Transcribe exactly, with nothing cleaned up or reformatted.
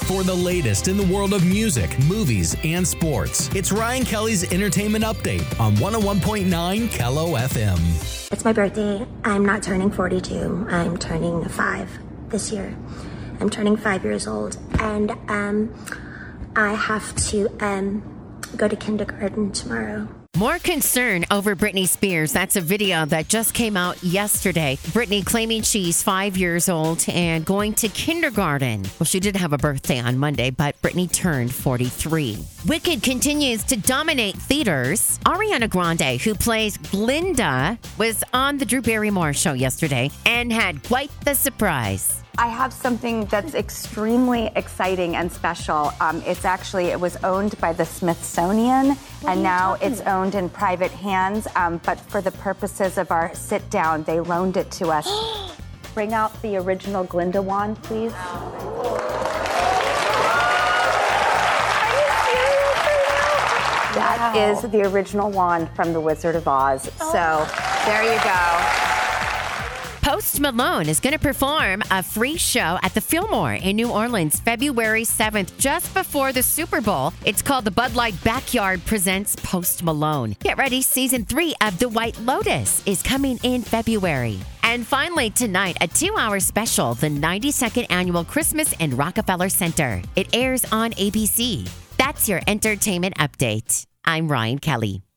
for the latest in the world of music, movies, and sports. It's Ryan Kelly's Entertainment Update on one oh one point nine K L O F M. It's my birthday. I'm not turning forty-two. I'm turning five this year. I'm turning five years old, and um, I have to um, go to kindergarten tomorrow. More concern over Britney Spears. That's a video that just came out yesterday. Britney claiming she's five years old and going to kindergarten. Well, she did have a birthday on Monday, but Britney turned forty-three. Wicked continues to dominate theaters. Ariana Grande, who plays Glinda, was on the Drew Barrymore show yesterday and had quite the surprise. I have something that's extremely exciting and special. Um, it's actually, it was owned by the Smithsonian, and now it's owned in private hands. Um, but for the purposes of our sit down, they loaned it to us. Bring out the original Glinda wand, please. Are you serious right now? That wow. is the original wand from The Wizard of Oz. Oh. So there you go. Post Malone is going to perform a free show at the Fillmore in New Orleans February seventh, just before the Super Bowl. It's called the Bud Light Backyard Presents Post Malone. Get ready, season three of The White Lotus is coming in February. And finally, tonight, a two-hour special, the ninety-second Annual Christmas in Rockefeller Center. It airs on A B C. That's your entertainment update. I'm Ryan Kelly.